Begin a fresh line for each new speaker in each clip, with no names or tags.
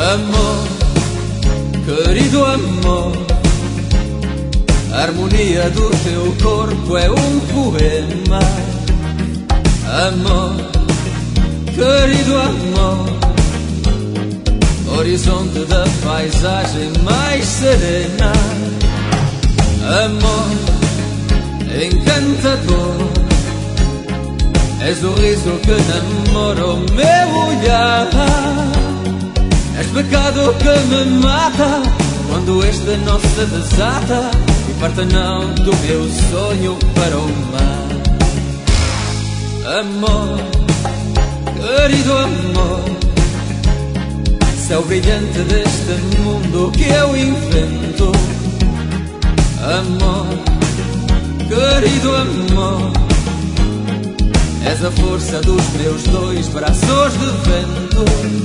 Amor, querido amor, a harmonia do teu corpo é um poema. Amor, querido amor, horizonte da paisagem mais serena. Amor, encantador, és o riso que namora o meu olhar. És pecado que me mata quando este nó se desata e parte não do meu sonho para o mar. Amor, querido amor, céu brilhante deste mundo que eu invento. Amor, querido amor, és a força dos meus dois braços de vento.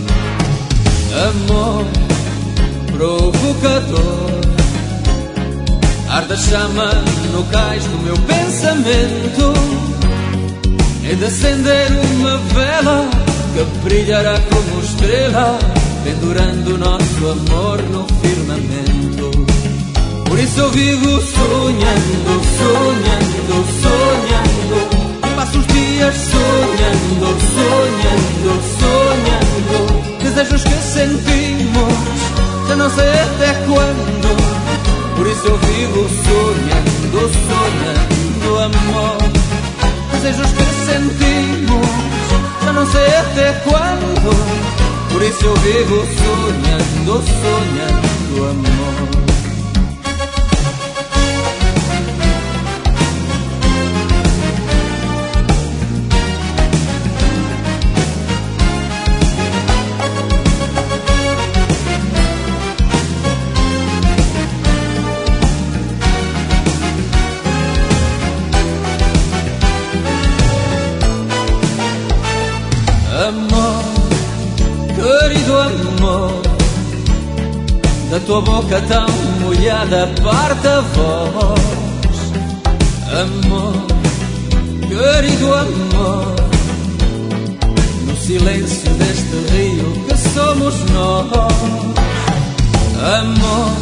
Amor, provocador, arde a chama no cais do meu pensamento. Hei de acender uma vela que brilhará como estrela, pendurando o nosso amor no firmamento. Por isso eu vivo sonhando, sonhando, sonhando, e passo os dias sonhando, sonhando, sonhando, desejos que sentimos, já não sei até quando. Por isso eu vivo sonhando, sonhando amor, desejos que sentimos, já não sei até quando. Por isso eu vivo sonhando, sonhando amor. Amor, querido amor, da tua boca tão molhada parte a voz. Amor, querido amor, no silêncio deste rio que somos nós. Amor,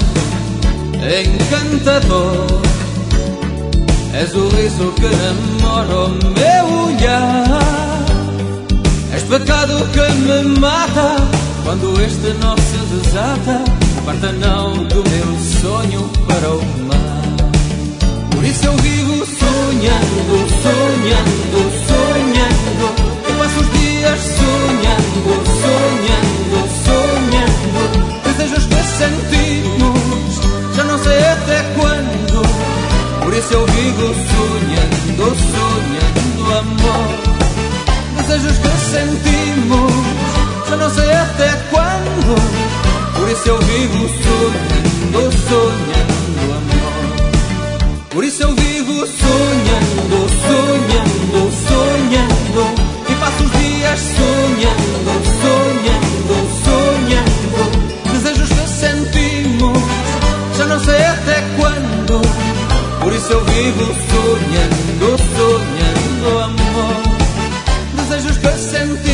encantador, és o riso que namora o meu olhar. És pecado que me mata quando este nó se desata, parta não do meu sonho para o mar. Por isso eu vivo sonhando, sonhando, sonhando, eu passo os dias sonhando, sonhando, sonhando, desejos que sentimos, já não sei até quando. Por isso eu vivo sonhando, sonhando amor, desejos que sentimos, já não sei até quando. Por isso eu vivo sonhando, sonhando amor. Por isso eu vivo sonhando, sonhando, sonhando, e passo os dias sonhando, sonhando, sonhando, desejos que sentimos, já não sei até quando. Por isso eu vivo sonhando, sonhando amor, desejos que sentimos,